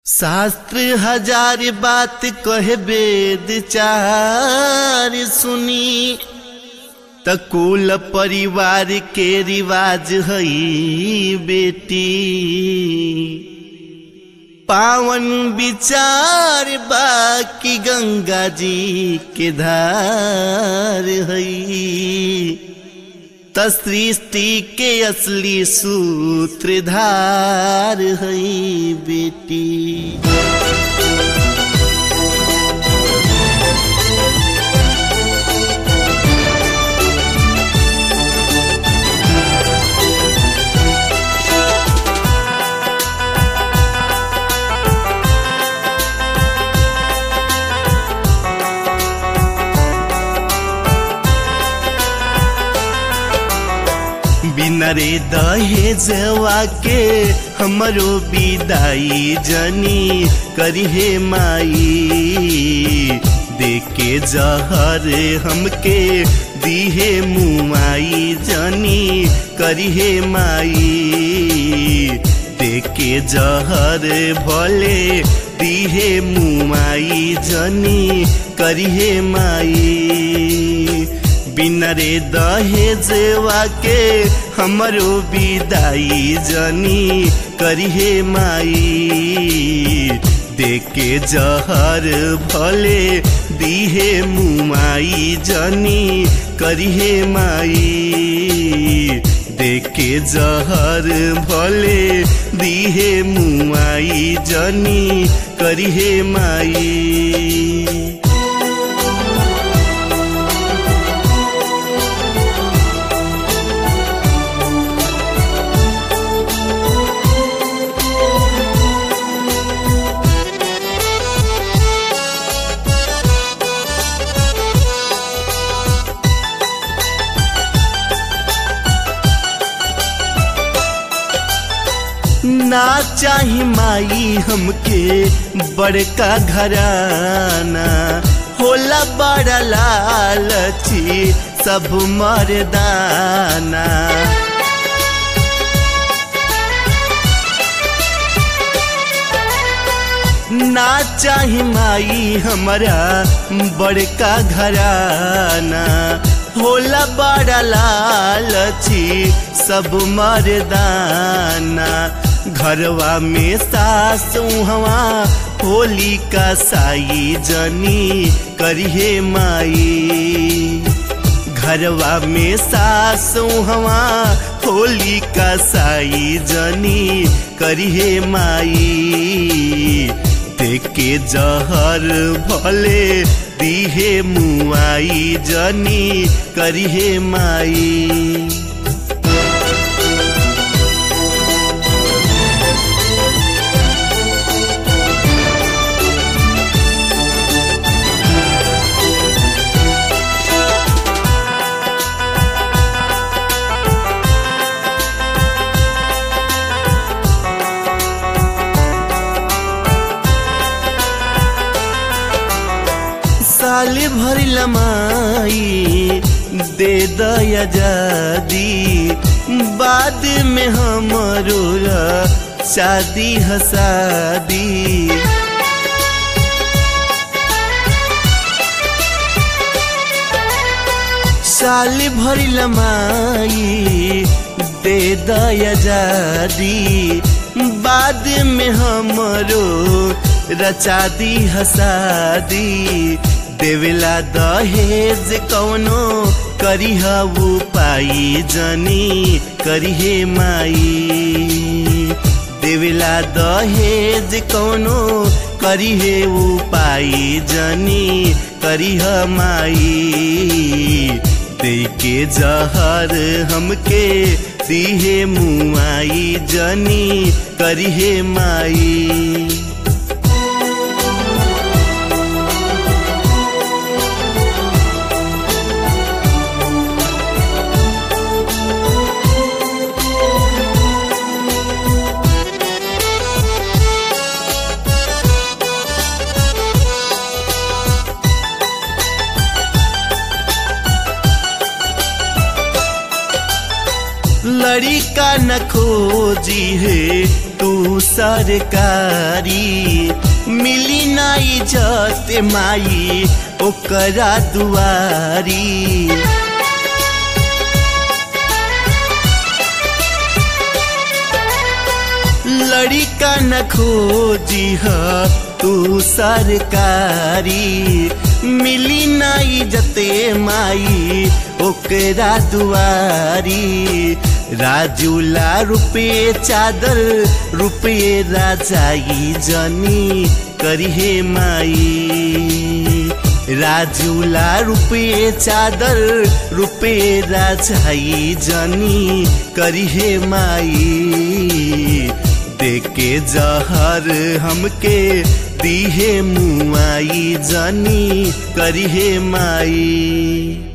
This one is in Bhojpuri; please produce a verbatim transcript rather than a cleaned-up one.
शास्त्र हजार बात कहे वेद चार सुनी त कुल परिवार के रिवाज हई बेटी। पावन विचार बाकी गंगा जी के धार हई त सृष्टि के असली सूत्रधार हई बेटी। बिना रे दहेजवा के हमरो विदाई जनी करिहे माई। देके जहर हमके दिहे मुआई जनी करिहे माई। देके जहर भले दिहे मुआई जनी करिहे माई। बिना रे दहेजवा के हमरो विदाई जनी करिहे माई। देके जहर भले दिहे मुआई जनी करिहे माई। देके जहर भले दिहे मुआई जनी करिहे माई। ना चाही माई हमके बड़का घराना। होला बड़ा लालची सब मर्दाना। ना चाही माई हमारा बड़का घराना। होला बड़ा लालची सब मर्दाना। घरवा में सास हवा होली का साई जनी करिहे माई। घरवा में सास हवा होली का साई जनी करिहे माई। देके जहर भले दिहे मुआई जनी करिहे माई। साल भर लमाई दे दया जादी। बाद में हमरो शादी हसादी। साल भर लमाई दे दया जादी। बाद में हमरो रचादी हसादी। देवेला दहेज कौनो करिह उपाई जनी करिहे माई। देवेला दहेज कौनो करिहे उपाई जनी करिह माई। देके जहर हमके दिहे मुआई जनी करिहे माई। लड़का न खोजी है तू ऊ सरकारी मिली ना इज्जत माई ओकरा दुआरी। लड़का न खोजी ह तू सरकारी मिली ना इज्जते माई ओकरा दुआरी। राजूला रुपे चादर रुपे राजाई जनी करिहे माई। राजूला रुपे चादर रुपे राजाई जनी करिहे माई। देके जहर हमके दीहे मुआई जनी करिहे माई।